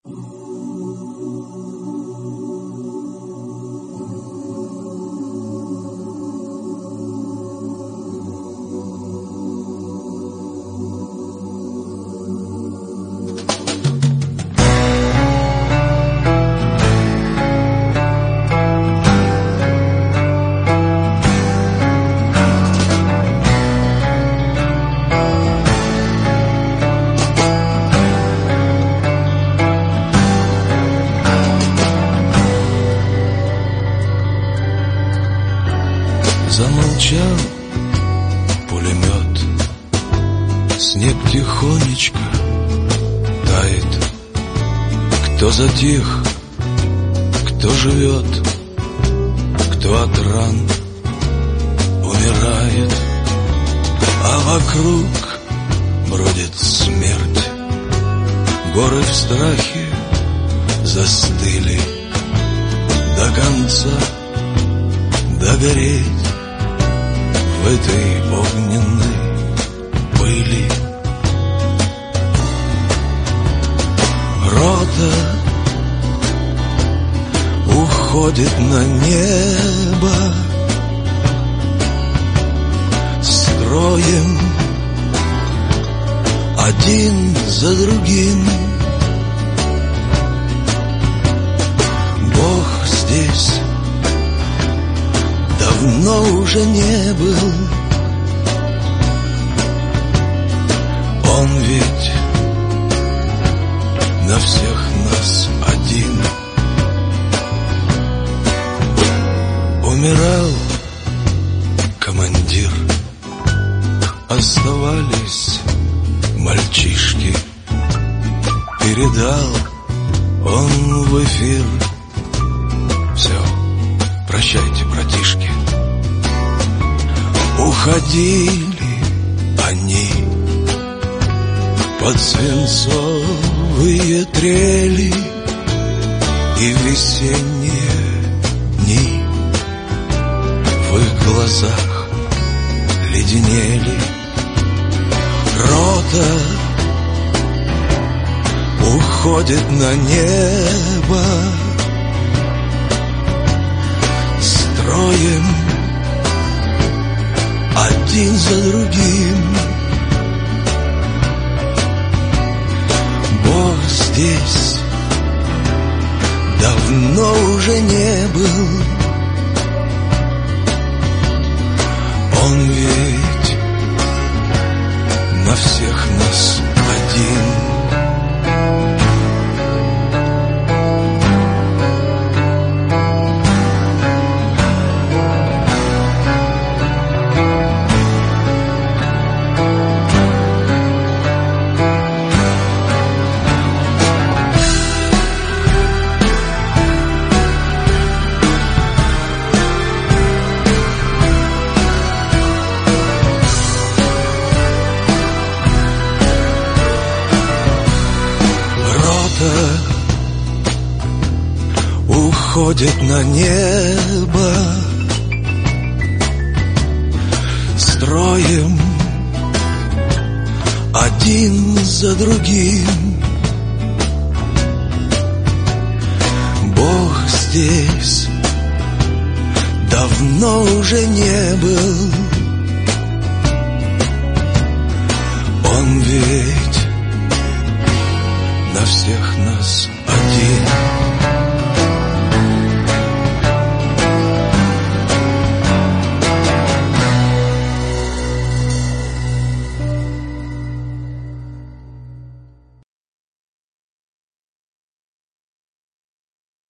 Замолчал пулемет, снег тихонечко тает. Кто затих, кто живет, кто от ран умирает, а вокруг бродит смерть. Горы в страхе застыли, до конца догореть в этой огненной пыли. Рота уходит на небо строем, один за другим. Бог здесь давно уже не был. Он ведь на всех нас один. Умирал командир, оставались мальчишки. Передал он в эфир: все, прощайте, братишки. Уходили они под свинцовые трели и весенние дни. В их глазах леденели. Рота уходит на небо строем, один за другим. Бог здесь давно уже не был. Он ведь на всех нас один. Уходит на небо строем, один за другим. Бог здесь давно уже не был. Он ведь на всех нас